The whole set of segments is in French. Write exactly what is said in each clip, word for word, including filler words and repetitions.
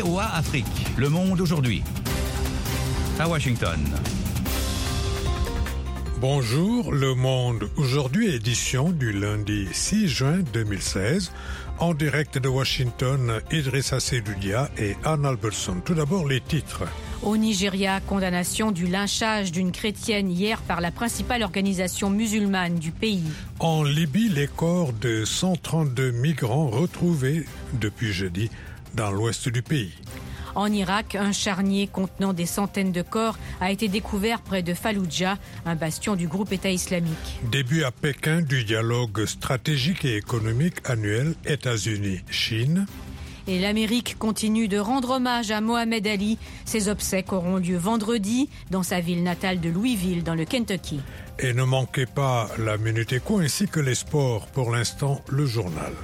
V O A Afrique. Le monde aujourd'hui. À Washington. Bonjour, Le Monde aujourd'hui, édition du lundi six juin deux mille seize. En direct de Washington, Idrissa Seydoudia et Anne Albertson. Tout d'abord, les titres. Au Nigeria, condamnation du lynchage d'une chrétienne hier par la principale organisation musulmane du pays. En Libye, les corps de cent trente-deux migrants retrouvés depuis jeudi dans l'ouest du pays. En Irak, un charnier contenant des centaines de corps a été découvert près de Falloujah, un bastion du groupe État islamique. Début à Pékin du dialogue stratégique et économique annuel États-Unis-Chine. Et l'Amérique continue de rendre hommage à Mohamed Ali. Ses obsèques auront lieu vendredi dans sa ville natale de Louisville, dans le Kentucky. Et ne manquez pas la Minute Éco ainsi que les sports. Pour l'instant, le journal.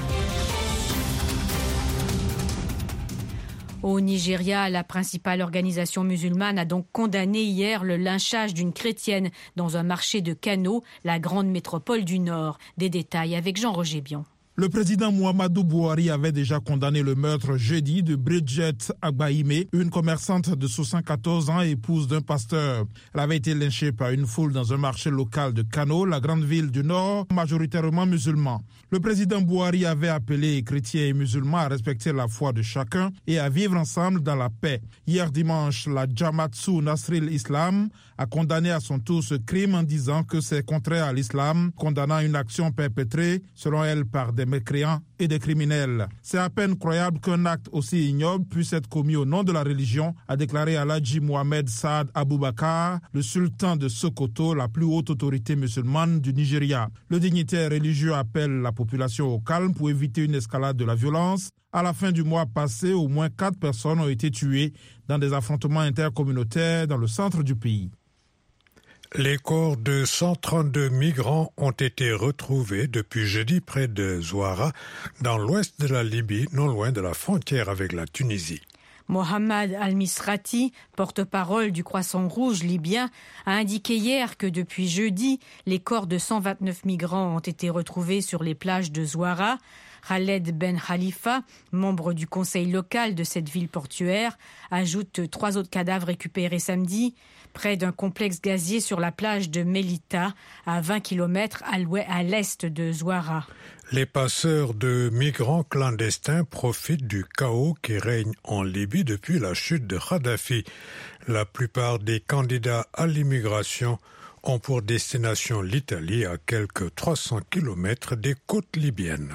Au Nigeria, la principale organisation musulmane a donc condamné hier le lynchage d'une chrétienne dans un marché de Kano, la grande métropole du Nord. Des détails avec Jean-Roger Bion. Le président Muhammadu Buhari avait déjà condamné le meurtre jeudi de Bridget Agbaime, une commerçante de soixante-quatorze ans et épouse d'un pasteur. Elle avait été lynchée par une foule dans un marché local de Kano, la grande ville du Nord, majoritairement musulman. Le président Buhari avait appelé chrétiens et musulmans à respecter la foi de chacun et à vivre ensemble dans la paix. Hier dimanche, la Jamatsu Nasril Islam a condamné à son tour ce crime en disant que c'est contraire à l'islam, condamnant une action perpétrée, selon elle, par des mécréants et des criminels. C'est à peine croyable qu'un acte aussi ignoble puisse être commis au nom de la religion, a déclaré Alhaji Mohamed Saad Aboubakar, le sultan de Sokoto, la plus haute autorité musulmane du Nigeria. Le dignitaire religieux appelle la population au calme pour éviter une escalade de la violence. À la fin du mois passé, au moins quatre personnes ont été tuées dans des affrontements intercommunautaires dans le centre du pays. Les corps de cent trente-deux migrants ont été retrouvés depuis jeudi près de Zouara, dans l'ouest de la Libye, non loin de la frontière avec la Tunisie. Mohamed Al-Misrati, porte-parole du Croissant Rouge libyen, a indiqué hier que depuis jeudi, les corps de cent vingt-neuf migrants ont été retrouvés sur les plages de Zouara. Khaled Ben Khalifa, membre du conseil local de cette ville portuaire, ajoute trois autres cadavres récupérés samedi près d'un complexe gazier sur la plage de Melita, à vingt kilomètres à l'est de Zouara. Les passeurs de migrants clandestins profitent du chaos qui règne en Libye depuis la chute de Kadhafi. La plupart des candidats à l'immigration ont pour destination l'Italie, à quelques trois cents kilomètres des côtes libyennes.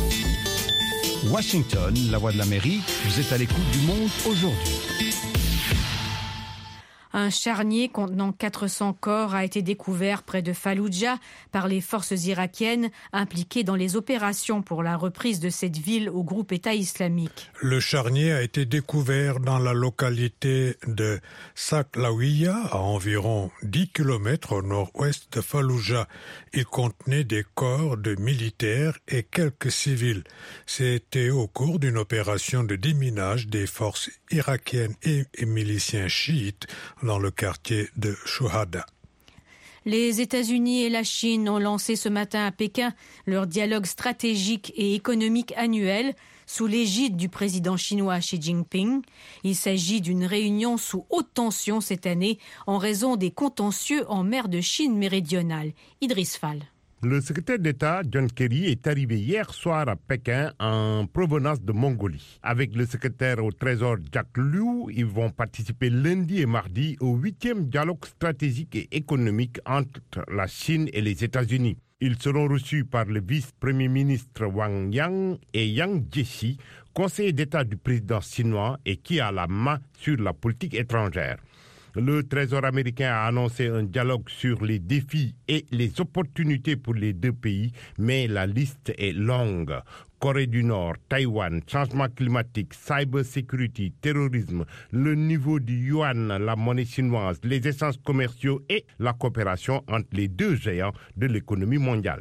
Washington, la voix de l'Amérique, vous êtes à l'écoute du monde aujourd'hui. Un charnier contenant quatre cents corps a été découvert près de Falloujah par les forces irakiennes impliquées dans les opérations pour la reprise de cette ville au groupe État islamique. Le charnier a été découvert dans la localité de Saklawiya, à environ dix kilomètres au nord-ouest de Falloujah. Il contenait des corps de militaires et quelques civils. C'était au cours d'une opération de déminage des forces irakiennes et, et miliciens chiites dans le quartier de Shuhada. Les États-Unis et la Chine ont lancé ce matin à Pékin leur dialogue stratégique et économique annuel sous l'égide du président chinois Xi Jinping. Il s'agit d'une réunion sous haute tension cette année en raison des contentieux en mer de Chine méridionale. Idriss Fall. Le secrétaire d'État John Kerry est arrivé hier soir à Pékin en provenance de Mongolie. Avec le secrétaire au Trésor Jack Liu, ils vont participer lundi et mardi au huitième dialogue stratégique et économique entre la Chine et les États-Unis. Ils seront reçus par le vice-premier ministre Wang Yang et Yang Jiechi, conseiller d'État du président chinois et qui a la main sur la politique étrangère. Le Trésor américain a annoncé un dialogue sur les défis et les opportunités pour les deux pays, mais la liste est longue. Corée du Nord, Taïwan, changement climatique, cybersécurité, terrorisme, le niveau du yuan, la monnaie chinoise, les échanges commerciaux et la coopération entre les deux géants de l'économie mondiale.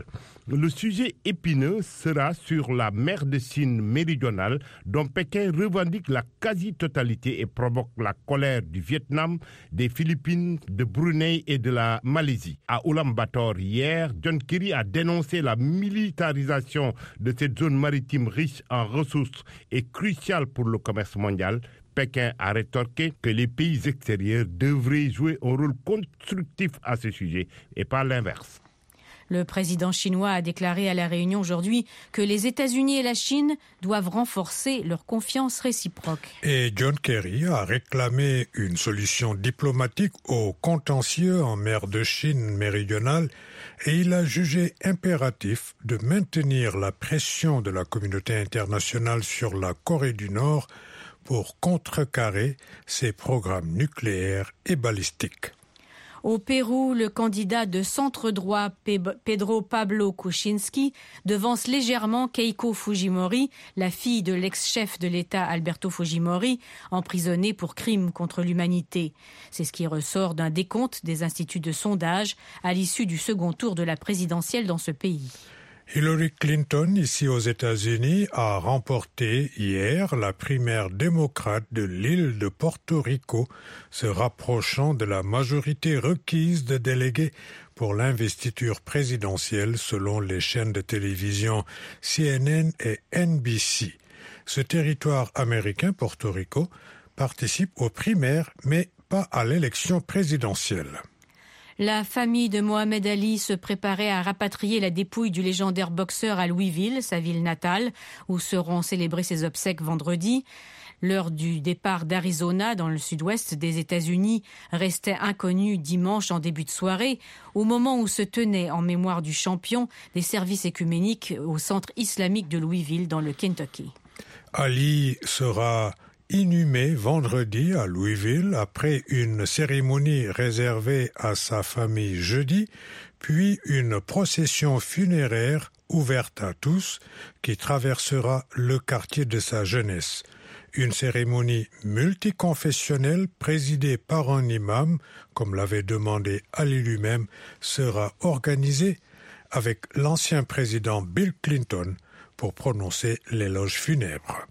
Le sujet épineux sera sur la mer de Chine méridionale dont Pékin revendique la quasi-totalité et provoque la colère du Vietnam, des Philippines, de Brunei et de la Malaisie. À Ulaanbaatar hier, John Kerry a dénoncé la militarisation de cette zone maritime riche en ressources et cruciale pour le commerce mondial. Pékin a rétorqué que les pays extérieurs devraient jouer un rôle constructif à ce sujet et pas l'inverse. Le président chinois a déclaré à la Réunion aujourd'hui que les États-Unis et la Chine doivent renforcer leur confiance réciproque. Et John Kerry a réclamé une solution diplomatique au contentieux en mer de Chine méridionale et il a jugé impératif de maintenir la pression de la communauté internationale sur la Corée du Nord pour contrecarrer ses programmes nucléaires et balistiques. Au Pérou, le candidat de centre-droit Pedro Pablo Kuczynski devance légèrement Keiko Fujimori, la fille de l'ex-chef de l'État Alberto Fujimori, emprisonnée pour crimes contre l'humanité. C'est ce qui ressort d'un décompte des instituts de sondage à l'issue du second tour de la présidentielle dans ce pays. Hillary Clinton, ici aux États-Unis, a remporté hier la primaire démocrate de l'île de Porto Rico, se rapprochant de la majorité requise de délégués pour l'investiture présidentielle selon les chaînes de télévision C N N et N B C. Ce territoire américain, Porto Rico, participe aux primaires, mais pas à l'élection présidentielle. La famille de Mohamed Ali se préparait à rapatrier la dépouille du légendaire boxeur à Louisville, sa ville natale, où seront célébrées ses obsèques vendredi. L'heure du départ d'Arizona, dans le sud-ouest des États-Unis, restait inconnue dimanche en début de soirée, au moment où se tenaient, en mémoire du champion, des services écuméniques au centre islamique de Louisville, dans le Kentucky. Ali sera inhumé vendredi à Louisville après une cérémonie réservée à sa famille jeudi, puis une procession funéraire ouverte à tous qui traversera le quartier de sa jeunesse. Une cérémonie multiconfessionnelle présidée par un imam, comme l'avait demandé Ali lui-même, sera organisée avec l'ancien président Bill Clinton pour prononcer l'éloge funèbre.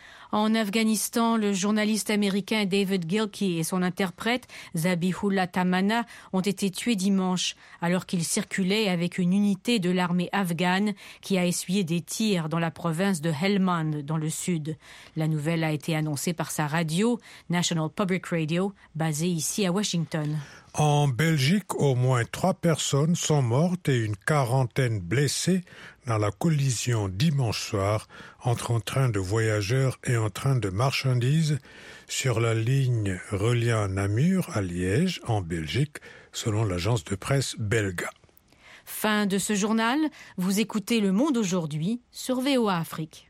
En Afghanistan, le journaliste américain David Gilkey et son interprète Zabihullah Tamana ont été tués dimanche alors qu'ils circulaient avec une unité de l'armée afghane qui a essuyé des tirs dans la province de Helmand dans le sud. La nouvelle a été annoncée par sa radio, National Public Radio, basée ici à Washington. En Belgique, au moins trois personnes sont mortes et une quarantaine blessées dans la collision dimanche soir entre un train de voyageurs et un train de marchandises sur la ligne reliant Namur à Liège, en Belgique, selon l'agence de presse Belga. Fin de ce journal, vous écoutez Le Monde aujourd'hui sur V O A Afrique.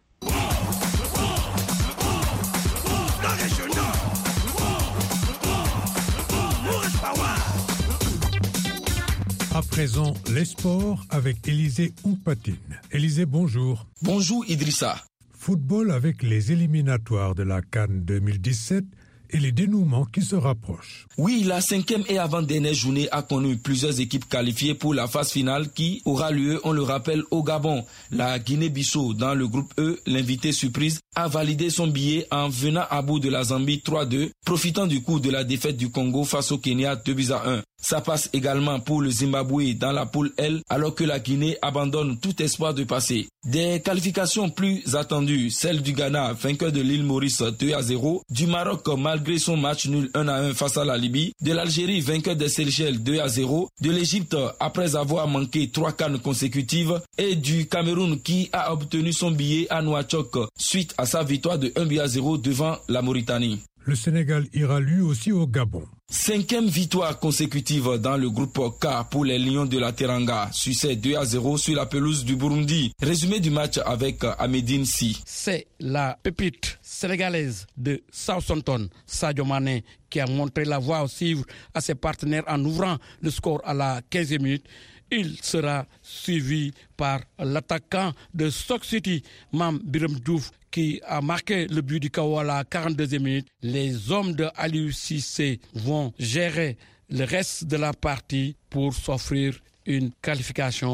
À présent, les sports avec Élisée Oupatine. Élisée, bonjour. Bonjour Idrissa. Football avec les éliminatoires de la CAN deux mille dix-sept et les dénouements qui se rapprochent. Oui, la cinquième et avant-dernière journée a connu plusieurs équipes qualifiées pour la phase finale qui aura lieu, on le rappelle, au Gabon. La Guinée-Bissau, dans le groupe E, l'invité surprise, a validé son billet en venant à bout de la Zambie trois deux, profitant du coup de la défaite du Congo face au Kenya deux buts à un. Ça passe également pour le Zimbabwe dans la poule L, alors que la Guinée abandonne tout espoir de passer. Des qualifications plus attendues, celle du Ghana, vainqueur de l'île Maurice deux à zéro, du Maroc malgré son match nul un à un face à la Libye, de l'Algérie vainqueur des Seychelles deux à zéro, de l'Égypte après avoir manqué trois CAN consécutives et du Cameroun qui a obtenu son billet à Nouakchott suite à sa victoire de un but à zéro devant la Mauritanie. Le Sénégal ira lui aussi au Gabon. Cinquième victoire consécutive dans le groupe K pour les Lions de la Teranga. Succès deux à zéro sur la pelouse du Burundi. Résumé du match avec Ahmedine Si. C'est la pépite sénégalaise de Southampton, Sadio Mané, qui a montré la voie à suivre à ses partenaires en ouvrant le score à la quinzième minute. Il sera suivi par l'attaquant de Stoke City, Mame Biram Diouf, qui a marqué le but du K O à la quarante-deuxième minute. Les hommes de Aliou Cissé vont gérer le reste de la partie pour s'offrir une qualification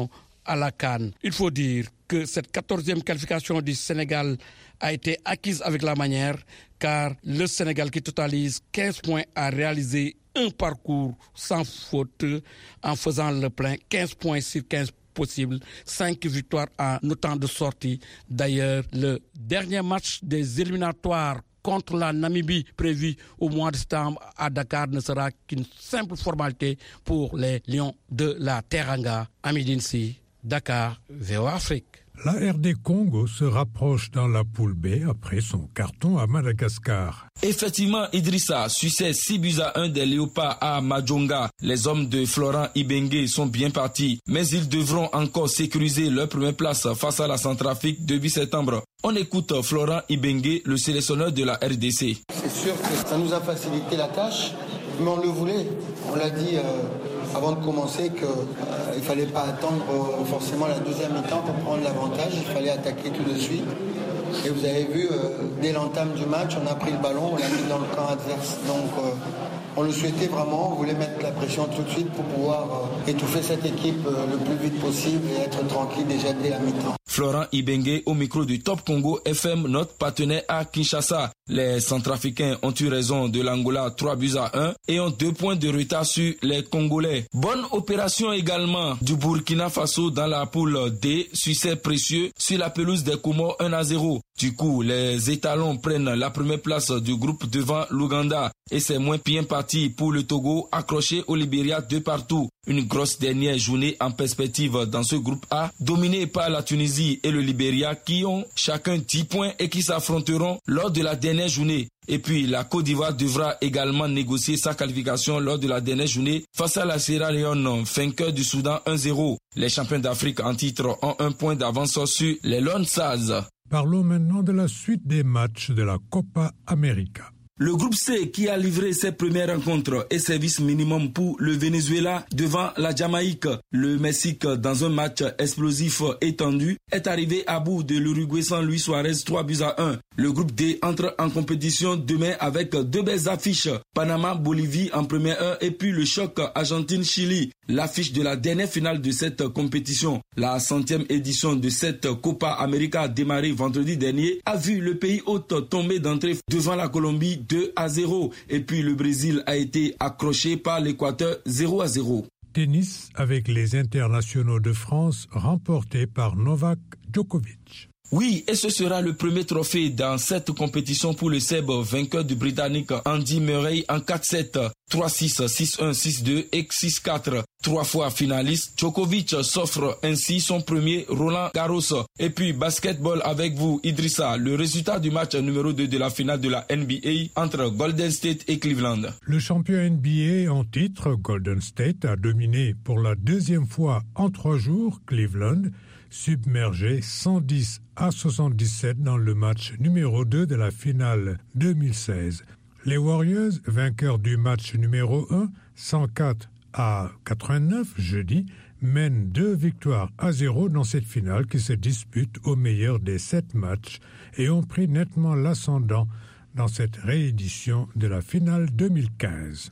à la CAN. Il faut dire que cette quatorzième qualification du Sénégal a été acquise avec la manière, car le Sénégal qui totalise quinze points a réalisé un parcours sans faute en faisant le plein, quinze points sur quinze possibles, cinq victoires en autant de sorties. D'ailleurs, le dernier match des éliminatoires contre la Namibie prévu au mois de septembre à Dakar ne sera qu'une simple formalité pour les Lions de la Teranga. Amidinsi, Dakar, V O A Afrique. La R D Congo se rapproche dans la poule B après son carton à Madagascar. Effectivement, Idrissa succès six buts à un des Léopards à Madjonga. Les hommes de Florent Ibenge sont bien partis, mais ils devront encore sécuriser leur première place face à la Centrafrique début septembre. On écoute Florent Ibenge, le sélectionneur de la R D C. C'est sûr que ça nous a facilité la tâche, mais on le voulait. On l'a dit euh, avant de commencer qu'il euh, ne fallait pas attendre euh, forcément la deuxième mi-temps pour prendre l'avantage. Il fallait attaquer tout de suite. Et vous avez vu, euh, dès l'entame du match, on a pris le ballon, on l'a mis dans le camp adverse. Donc euh, on le souhaitait vraiment, on voulait mettre la pression tout de suite pour pouvoir euh, étouffer cette équipe euh, le plus vite possible et être tranquille déjà dès la mi-temps. Florent Ibenge au micro du Top Congo F M, notre partenaire à Kinshasa. Les Centrafricains ont eu raison de l'Angola trois buts à un et ont deux points de retard sur les Congolais. Bonne opération également du Burkina Faso dans la poule D, succès précieux sur la pelouse des Comores un à zéro. Du coup, les étalons prennent la première place du groupe devant l'Ouganda et c'est moins bien parti pour le Togo accroché au Libéria de partout. Une grosse dernière journée en perspective dans ce groupe A, dominé par la Tunisie et le Libéria qui ont chacun dix points et qui s'affronteront lors de la dernière journée. Et puis la Côte d'Ivoire devra également négocier sa qualification lors de la dernière journée face à la Sierra Leone, vainqueur du Soudan un zéro. Les champions d'Afrique en titre ont un point d'avance sur les Lone Stars. Parlons maintenant de la suite des matchs de la Copa América. Le groupe C qui a livré ses premières rencontres et service minimum pour le Venezuela devant la Jamaïque. Le Mexique, dans un match explosif et tendu, est arrivé à bout de l'Uruguay sans Luis Suarez trois buts à un. Le groupe D entre en compétition demain avec deux belles affiches. Panama-Bolivie en première heure et puis le choc Argentine-Chili. L'affiche de la dernière finale de cette compétition. La centième édition de cette Copa América a démarré vendredi dernier, a vu le pays hôte tomber d'entrée devant la Colombie deux à zéro. Et puis le Brésil a été accroché par l'Équateur zéro à zéro. Tennis avec les internationaux de France remportés par Novak Djokovic. Oui, et ce sera le premier trophée dans cette compétition pour le Serbe, vainqueur du Britannique Andy Murray en quatre sept, trois six, six un, six deux et six quatre. Trois fois finaliste, Djokovic s'offre ainsi son premier Roland Garros. Et puis basketball avec vous, Idrissa, le résultat du match numéro deux de la finale de la N B A entre Golden State et Cleveland. Le champion N B A en titre, Golden State, a dominé pour la deuxième fois en trois jours Cleveland, submergé cent dix à soixante-dix-sept dans le match numéro deux de la finale deux mille seize. Les Warriors, vainqueurs du match numéro un, cent quatre à quatre-vingt-neuf jeudi, mènent deux victoires à zéro dans cette finale qui se dispute au meilleur des sept matchs et ont pris nettement l'ascendant dans cette réédition de la finale deux mille quinze.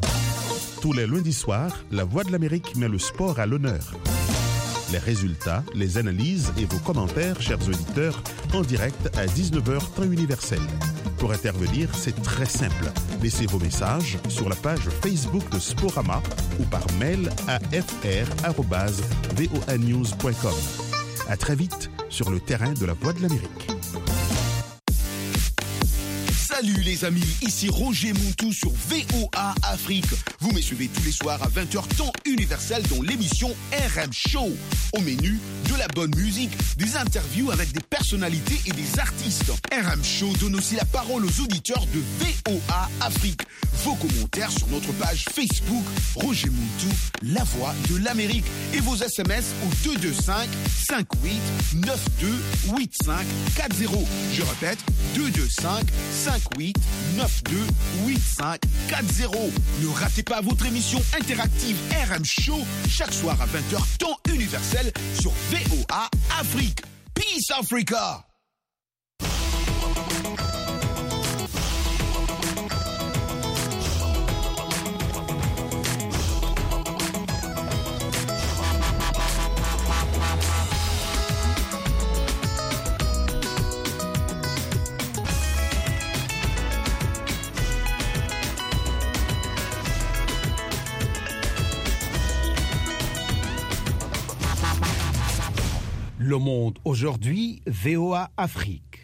Tous les lundis soirs, La Voix de l'Amérique met le sport à l'honneur. Les résultats, les analyses et vos commentaires, chers auditeurs, en direct à dix-neuf heures temps universel. Pour intervenir, c'est très simple. Laissez vos messages sur la page Facebook de Sporama ou par mail à f r arobase v o a news point com. À très vite sur le terrain de La Voix de l'Amérique. Salut les amis, ici Roger Montou sur V O A Afrique. Vous me suivez tous les soirs à vingt heures temps universel dans l'émission R M Show. Au menu, de la bonne musique, des interviews avec des personnalités et des artistes. R M Show donne aussi la parole aux auditeurs de V O A Afrique. Vos commentaires sur notre page Facebook Roger Montou, la voix de l'Amérique. Et vos S M S au deux deux cinq, cinq huit, neuf deux, huit cinq quatre zéro. Je répète, deux deux cinq, cinq huit, neuf deux, huit cinq quatre zéro. Ne ratez pas votre émission interactive R M Show chaque soir à vingt heures temps universel sur V O A Afrique. Peace Africa! Le Monde aujourd'hui, V O A Afrique.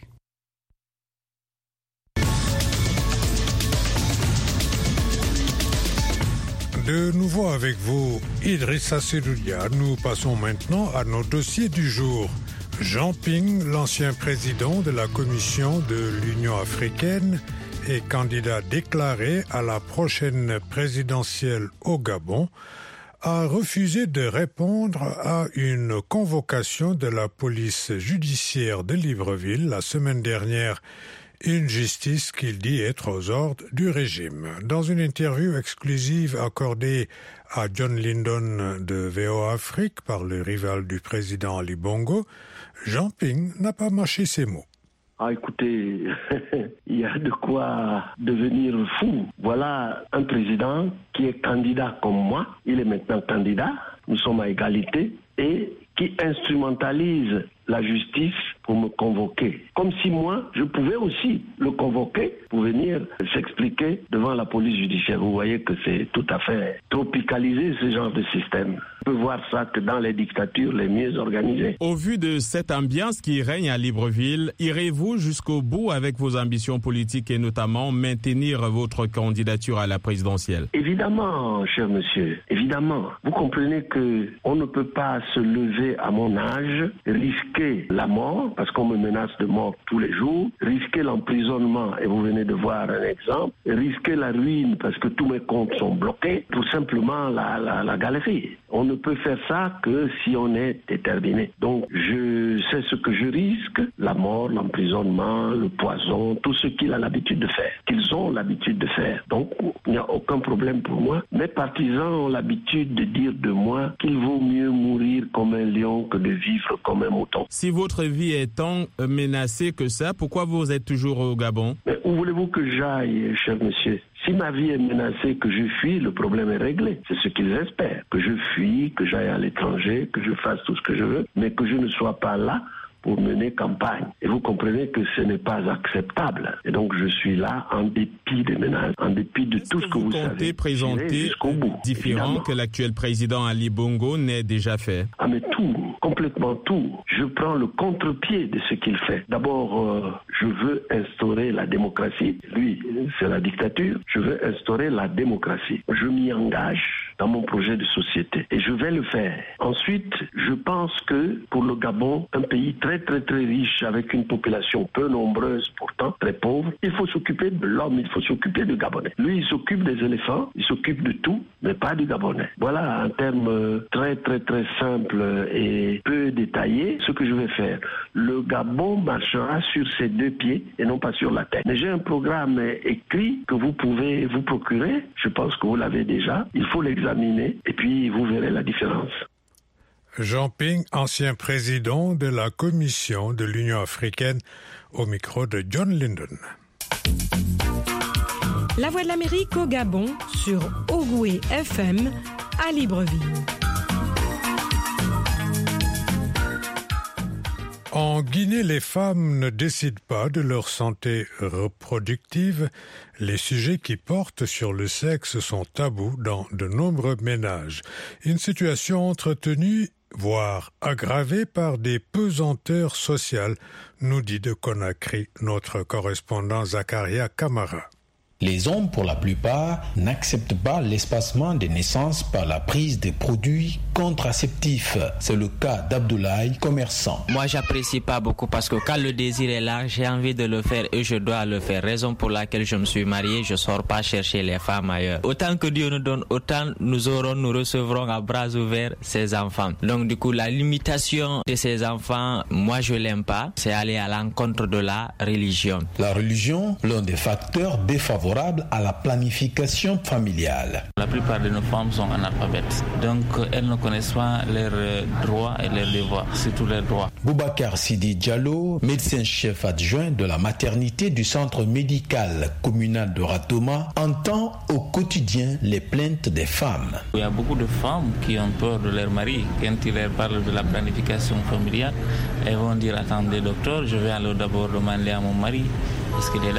De nouveau avec vous, Idrissa Seloudia. Nous passons maintenant à nos dossiers du jour. Jean Ping, l'ancien président de la Commission de l'Union africaine et candidat déclaré à la prochaine présidentielle au Gabon, a refusé de répondre à une convocation de la police judiciaire de Libreville la semaine dernière. Une justice qu'il dit être aux ordres du régime. Dans une interview exclusive accordée à John Lyndon de V O A Afrique par le rival du président Ali Bongo, Jean Ping n'a pas mâché ses mots. Ah, écoutez, il y a de quoi devenir fou. Voilà un président qui est candidat comme moi. Il est maintenant candidat. Nous sommes à égalité et qui instrumentalise la justice pour me convoquer. Comme si moi, je pouvais aussi le convoquer pour venir s'expliquer devant la police judiciaire. Vous voyez que c'est tout à fait tropicalisé, ce genre de système. On peut voir ça que dans les dictatures les mieux organisées. Au vu de cette ambiance qui règne à Libreville, irez-vous jusqu'au bout avec vos ambitions politiques et notamment maintenir votre candidature à la présidentielle? Évidemment, cher monsieur, évidemment. Vous comprenez que on ne peut pas se lever à mon âge, risquer la mort, parce qu'on me menace de mort tous les jours, risquer l'emprisonnement, et vous venez de voir un exemple, risquer la ruine parce que tous mes comptes sont bloqués, tout simplement la, la, la galerie. On ne peut faire ça que si on est déterminé. Donc, je sais ce que je risque, la mort, l'emprisonnement, le poison, tout ce qu'il a l'habitude de faire, qu'ils ont l'habitude de faire. Donc, il n'y a aucun problème pour moi. Mes partisans ont l'habitude de dire de moi qu'il vaut mieux mourir comme un lion que de vivre comme un mouton. Si votre vie est tant menacée que ça, pourquoi vous êtes toujours au Gabon? Mais où voulez-vous que j'aille, cher monsieur? Si ma vie est menacée, que je fuis, le problème est réglé. C'est ce qu'ils espèrent. Que je fuis, que j'aille à l'étranger, que je fasse tout ce que je veux, mais que je ne sois pas là pour mener campagne. Et vous comprenez que ce n'est pas acceptable. Et donc je suis là en dépit des menaces, en dépit de Est-ce tout que ce que vous, vous, vous comptez savez. présenter bout, différent évidemment. que l'actuel président Ali Bongo n'ait déjà fait? Ah mais tout, complètement tout. Je prends le contre-pied de ce qu'il fait. D'abord, euh, je veux instaurer la démocratie. Lui, c'est la dictature. Je veux instaurer la démocratie. Je m'y engage dans mon projet de société. Et je vais le faire. Ensuite, je pense que pour le Gabon, un pays très très très riche avec une population peu nombreuse, pourtant très pauvre, il faut s'occuper de l'homme, il faut s'occuper du Gabonais. Lui, il s'occupe des éléphants, il s'occupe de tout, mais pas du Gabonais. Voilà un terme très très très simple et peu détaillé, ce que je vais faire. Le Gabon marchera sur ses deux pieds et non pas sur la tête. Mais j'ai un programme écrit que vous pouvez vous procurer. Je pense que vous l'avez déjà. Il faut l'examiner et puis vous verrez la différence. Jean Ping, ancien président de la Commission de l'Union africaine, au micro de John Lyndon. La Voix de l'Amérique au Gabon sur Ogoué F M à Libreville. En Guinée, les femmes ne décident pas de leur santé reproductive. Les sujets qui portent sur le sexe sont tabous dans de nombreux ménages. Une situation entretenue, voire aggravée par des pesanteurs sociales, nous dit de Conakry notre correspondant Zakaria Kamara. Les hommes, pour la plupart, n'acceptent pas l'espacement des naissances par la prise de produits contraceptifs. C'est le cas d'Abdoulaye, commerçant. Moi, j'apprécie pas beaucoup parce que quand le désir est là, j'ai envie de le faire et je dois le faire. Raison pour laquelle je me suis marié, je sors pas chercher les femmes ailleurs. Autant que Dieu nous donne, autant nous aurons, nous recevrons à bras ouverts ces enfants. Donc du coup, la limitation de ces enfants, moi je l'aime pas. C'est aller à l'encontre de la religion. La religion, l'un des facteurs défavorables à la planification familiale. La plupart de nos femmes sont analphabètes, donc elles ne connaissent pas leurs droits et leurs devoirs, surtout leurs droits. Boubacar Sidi Diallo, médecin-chef adjoint de la maternité du centre médical communal de Ratoma, entend au quotidien les plaintes des femmes. Il y a beaucoup de femmes qui ont peur de leur mari. Quand ils leur parlent de la planification familiale, elles vont dire « Attendez docteur, je vais alors d'abord demander à mon mari, est-ce qu'il est d'accord ?»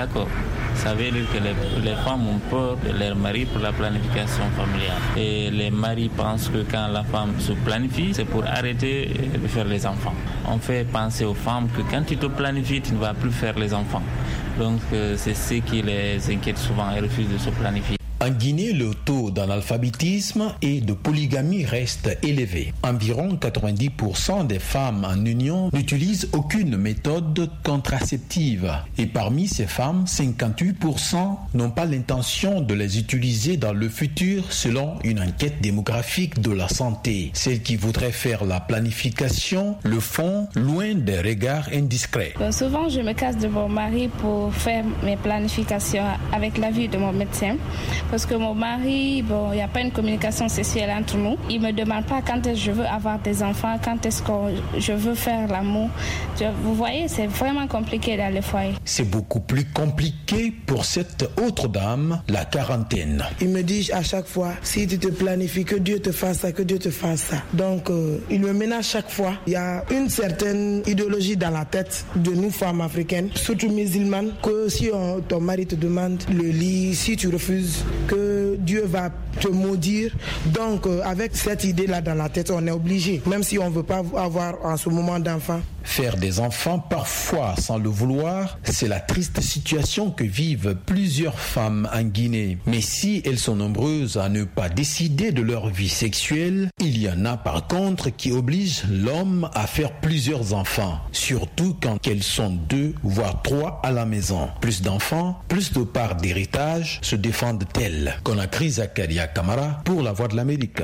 Ça veut dire que les, les femmes ont peur de leur mari pour la planification familiale. Et les maris pensent que quand la femme se planifie, c'est pour arrêter de faire les enfants. On fait penser aux femmes que quand tu te planifies, tu ne vas plus faire les enfants. Donc euh, c'est ce qui les inquiète souvent et refusent de se planifier. En Guinée, le taux d'analphabétisme et de polygamie reste élevé. Environ quatre-vingt-dix pour cent des femmes en union n'utilisent aucune méthode contraceptive. Et parmi ces femmes, cinquante-huit pour cent n'ont pas l'intention de les utiliser dans le futur selon une enquête démographique de la santé. Celles qui voudraient faire la planification le font loin des regards indiscrets. Donc souvent, je me casse de mon mari pour faire mes planifications avec l'avis de mon médecin. Parce que mon mari, bon, il n'y a pas une communication sexuelle entre nous. Il ne me demande pas quand est-ce que je veux avoir des enfants, quand est-ce que je veux faire l'amour. Vous voyez, c'est vraiment compliqué dans le foyer. C'est beaucoup plus compliqué pour cette autre dame, la quarantaine. Il me dit à chaque fois, si tu te planifies, que Dieu te fasse ça, que Dieu te fasse ça. Donc, euh, il me ménage chaque fois. Il y a une certaine idéologie dans la tête de nous femmes africaines, surtout musulmanes, que si on, ton mari te demande le lit, si tu refuses, que Dieu va te maudire. Donc, euh, avec cette idée-là dans la tête, on est obligé, même si on ne veut pas avoir en ce moment d'enfant. Faire des enfants, parfois sans le vouloir, c'est la triste situation que vivent plusieurs femmes en Guinée. Mais si elles sont nombreuses à ne pas décider de leur vie sexuelle, il y en a par contre qui obligent l'homme à faire plusieurs enfants, surtout quand elles sont deux, voire trois à la maison. Plus d'enfants, plus de parts d'héritage, se défendent-elles. Conakry, Zakaria Kamara pour la Voix de l'Amérique.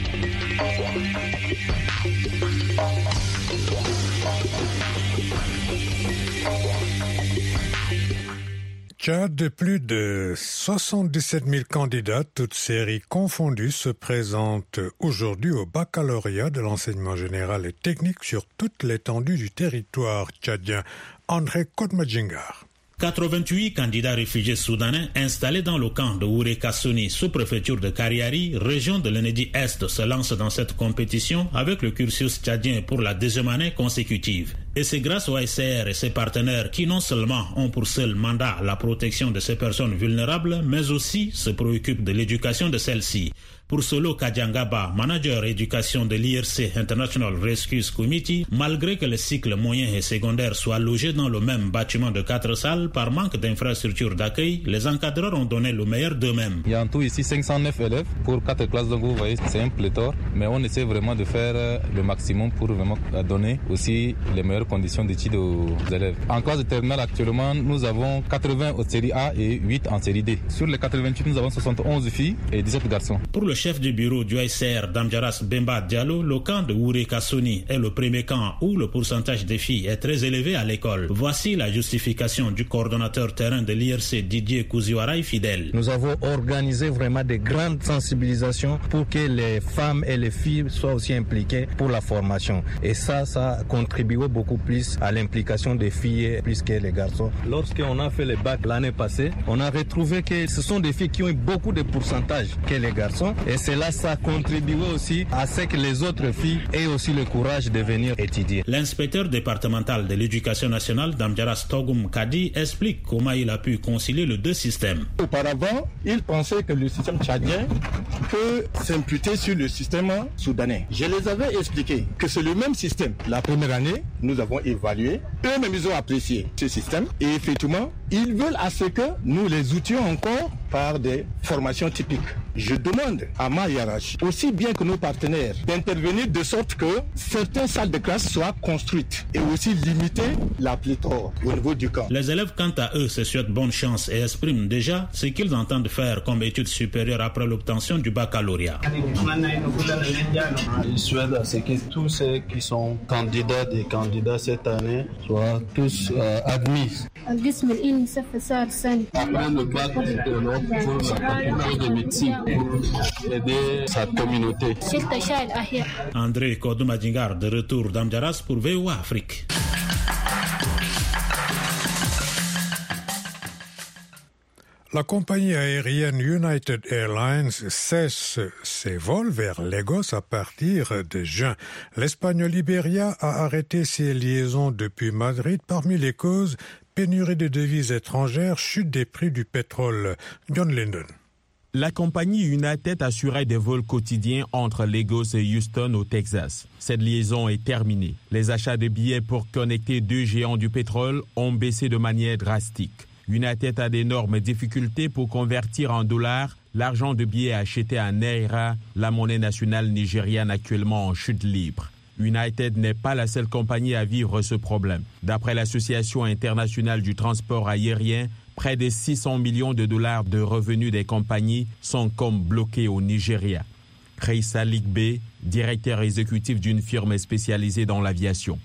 Tchad, plus de soixante-dix-sept mille candidats, toutes séries confondues, se présentent aujourd'hui au baccalauréat de l'enseignement général et technique sur toute l'étendue du territoire tchadien. André Kodmadjingar. quatre-vingt-huit candidats réfugiés soudanais installés dans le camp de Ouré Kassouni, sous-préfecture de Kariari, région de l'Enedi Est, se lancent dans cette compétition avec le cursus tchadien pour la deuxième année consécutive. Et c'est grâce au A C R et ses partenaires qui non seulement ont pour seul mandat la protection de ces personnes vulnérables, mais aussi se préoccupent de l'éducation de celles-ci. Pour Solo Kadjangaba, manager éducation de l'I R C International Rescue Committee, malgré que les cycles moyens et secondaires soient logés dans le même bâtiment de quatre salles, par manque d'infrastructures d'accueil, les encadreurs ont donné le meilleur d'eux-mêmes. Il y a en tout ici cinq cent neuf élèves pour quatre classes, donc vous voyez, c'est un pléthore, mais on essaie vraiment de faire le maximum pour vraiment donner aussi les meilleures conditions d'études aux élèves. En classe de terminale actuellement, nous avons quatre-vingts en série A et huit en série D. Sur les quatre-vingt-huit, nous avons soixante et onze filles et dix-sept garçons. Pour le chef du bureau du A C R Damjaras Bemba Diallo, le camp de Ouré Kassouni est le premier camp où le pourcentage des filles est très élevé à l'école. Voici la justification du coordonnateur terrain de l'I R C Didier Kouziouaraï fidèle. Nous avons organisé vraiment des grandes sensibilisations pour que les femmes et les filles soient aussi impliquées pour la formation. Et ça, ça a contribué beaucoup plus à l'implication des filles plus que les garçons. Lorsqu'on a fait les bacs l'année passée, on a retrouvé que ce sont des filles qui ont eu beaucoup de pourcentage que les garçons. Et cela, ça a contribué aussi à ce que les autres filles aient aussi le courage de venir étudier. L'inspecteur départemental de l'éducation nationale, Damjaras Togoum Kadi, explique comment il a pu concilier les deux systèmes. Auparavant, il pensait que le système tchadien peut s'imputer sur le système soudanais. Je les avais expliqué que c'est le même système. La première année, nous avons évalué. Eux-mêmes, ils ont apprécié ce système. Et effectivement, ils veulent à ce que nous les outils encore par des formations typiques. Je demande à ma hiérarchie, aussi bien que nos partenaires, d'intervenir de sorte que certaines salles de classe soient construites et aussi limiter la pléthore au niveau du camp. Les élèves, quant à eux, se souhaitent bonne chance et expriment déjà ce qu'ils entendent faire comme études supérieures après l'obtention du baccalauréat. Je souhaite à ce que tous ceux qui sont candidats et candidats cette année soient tous euh, admis. Après le bac, pour la faculté de médecine, pour aider sa communauté. André Kodoumadjingar de retour d'Amjaras pour V O A Afrique. La compagnie aérienne United Airlines cesse ses vols vers Lagos à partir de juin. L'espagnol Iberia a arrêté ses liaisons depuis Madrid. Parmi les causes, pénurie de devises étrangères, chute des prix du pétrole. John Linden. La compagnie United assurait des vols quotidiens entre Lagos et Houston au Texas. Cette liaison est terminée. Les achats de billets pour connecter deux géants du pétrole ont baissé de manière drastique. United a d'énormes difficultés pour convertir en dollars l'argent de billets acheté en naira, la monnaie nationale nigériane actuellement en chute libre. United n'est pas la seule compagnie à vivre ce problème. D'après l'Association internationale du transport aérien, près de six cents millions de dollars de revenus des compagnies sont comme bloqués au Nigeria. Chris Aligbe, directeur exécutif d'une firme spécialisée dans l'aviation.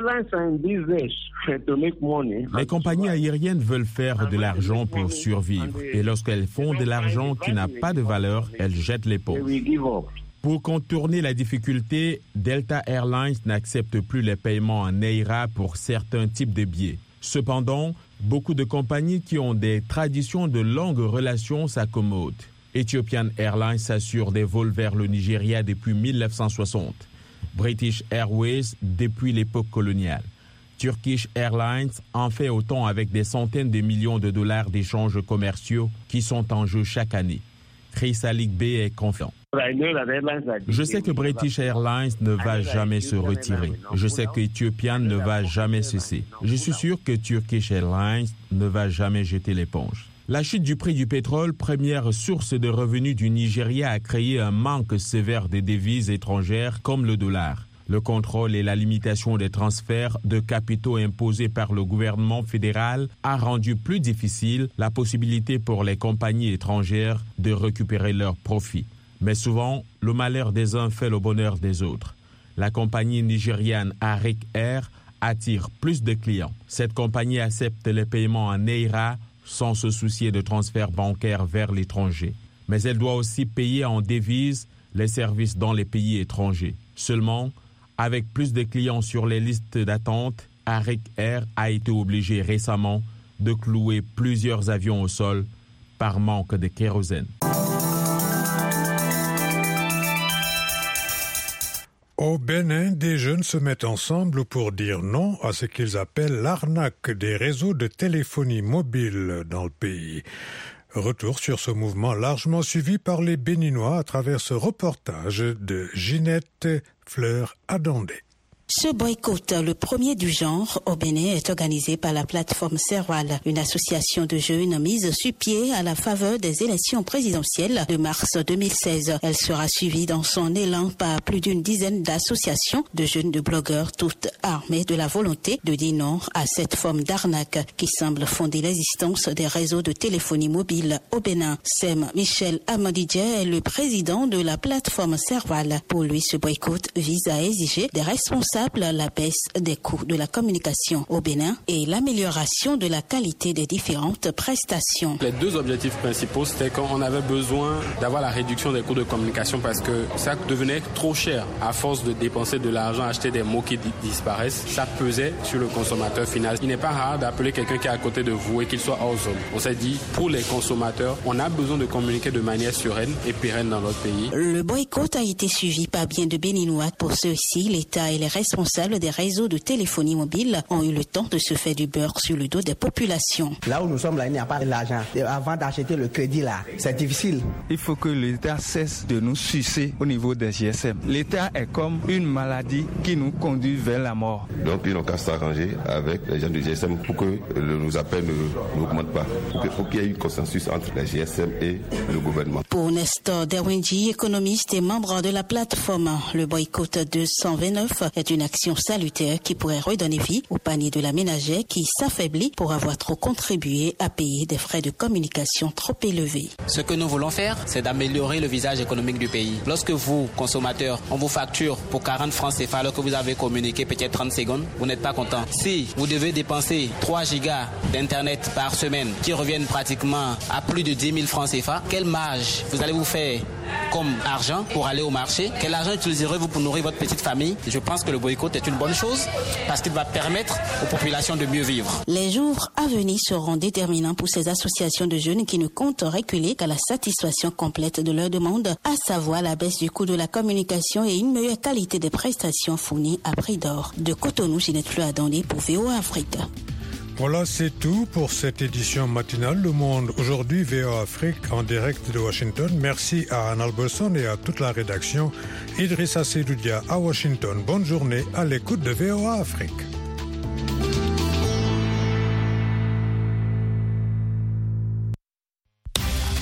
Les compagnies aériennes veulent faire de l'argent pour survivre. Et lorsqu'elles font de l'argent qui n'a pas de valeur, elles jettent l'éponge. Pour contourner la difficulté, Delta Airlines n'accepte plus les paiements en naira pour certains types de billets. Cependant, beaucoup de compagnies qui ont des traditions de longues relations s'accommodent. Ethiopian Airlines assure des vols vers le Nigeria depuis mille neuf cent soixante. British Airways depuis l'époque coloniale. Turkish Airlines en fait autant avec des centaines de millions de dollars d'échanges commerciaux qui sont en jeu chaque année. Chris Aligbe est confiant. Je sais que British Airlines ne va jamais se retirer. Je sais que Ethiopian ne va jamais cesser. Je suis sûr que Turkish Airlines ne va jamais jeter l'éponge. La chute du prix du pétrole, première source de revenus du Nigeria, a créé un manque sévère de devises étrangères comme le dollar. Le contrôle et la limitation des transferts de capitaux imposés par le gouvernement fédéral a rendu plus difficile la possibilité pour les compagnies étrangères de récupérer leurs profits. Mais souvent, le malheur des uns fait le bonheur des autres. La compagnie nigériane Arik Air attire plus de clients. Cette compagnie accepte les paiements en naira sans se soucier de transferts bancaires vers l'étranger. Mais elle doit aussi payer en devises les services dans les pays étrangers. Seulement, avec plus de clients sur les listes d'attente, Arik Air a été obligé récemment de clouer plusieurs avions au sol par manque de kérosène. Au Bénin, des jeunes se mettent ensemble pour dire non à ce qu'ils appellent l'arnaque des réseaux de téléphonie mobile dans le pays. Retour sur ce mouvement largement suivi par les Béninois à travers ce reportage de Ginette Fleur-Adondé. Ce boycott, le premier du genre au Bénin, est organisé par la plateforme Serval, une association de jeunes mise sur pied à la faveur des élections présidentielles de mars deux mille seize. Elle sera suivie dans son élan par plus d'une dizaine d'associations de jeunes de blogueurs, toutes armées de la volonté de dire non à cette forme d'arnaque qui semble fonder l'existence des réseaux de téléphonie mobile au Bénin. Sem Michel Amadidje est le président de la plateforme Serval. Pour lui, ce boycott vise à exiger des responsables la baisse des coûts de la communication au Bénin et l'amélioration de la qualité des différentes prestations. Les deux objectifs principaux, c'était qu'on avait besoin d'avoir la réduction des coûts de communication parce que ça devenait trop cher. À force de dépenser de l'argent, acheter des mots qui disparaissent, ça pesait sur le consommateur final. Il n'est pas rare d'appeler quelqu'un qui est à côté de vous et qu'il soit hors zone. On s'est dit, pour les consommateurs, on a besoin de communiquer de manière sereine et pérenne dans notre pays. Le boycott a été suivi par bien de Béninois. Pour ceux-ci, l'État et les responsables responsables des réseaux de téléphonie mobile ont eu le temps de se faire du beurre sur le dos des populations. Là où nous sommes, là, il n'y a pas l'argent. Avant d'acheter le crédit, là, c'est difficile. Il faut que l'État cesse de nous sucer au niveau des G S M. L'État est comme une maladie qui nous conduit vers la mort. Donc, ils n'ont qu'à s'arranger avec les gens du G S M pour que nos appels n'augmentent pas. Il faut qu'il y ait un consensus entre les G S M et le gouvernement. Pour Nestor Derwinji, économiste et membre de la plateforme, le boycott deux cent vingt-neuf est une action salutaire qui pourrait redonner vie au panier de la ménagère qui s'affaiblit pour avoir trop contribué à payer des frais de communication trop élevés. Ce que nous voulons faire, c'est d'améliorer le visage économique du pays. Lorsque vous, consommateurs, on vous facture pour quarante francs C F A alors que vous avez communiqué peut-être trente secondes, vous n'êtes pas content. Si vous devez dépenser trois gigas d'internet par semaine qui reviennent pratiquement à plus de dix mille francs C F A, quelle marge vous allez vous faire comme argent pour aller au marché? Quel argent utiliserez-vous pour nourrir votre petite famille? Je pense que le boycott est une bonne chose parce qu'il va permettre aux populations de mieux vivre. Les jours à venir seront déterminants pour ces associations de jeunes qui ne comptent reculer qu'à la satisfaction complète de leurs demandes, à savoir la baisse du coût de la communication et une meilleure qualité des prestations fournies à prix d'or. De Cotonou, Ginette Fleur-Adondé pour V O A Afrique. Voilà, c'est tout pour cette édition matinale Le Monde aujourd'hui V O A Afrique en direct de Washington. Merci à Anne Alberson et à toute la rédaction. Idrissa Seydoudia à Washington. Bonne journée à l'écoute de V O A Afrique.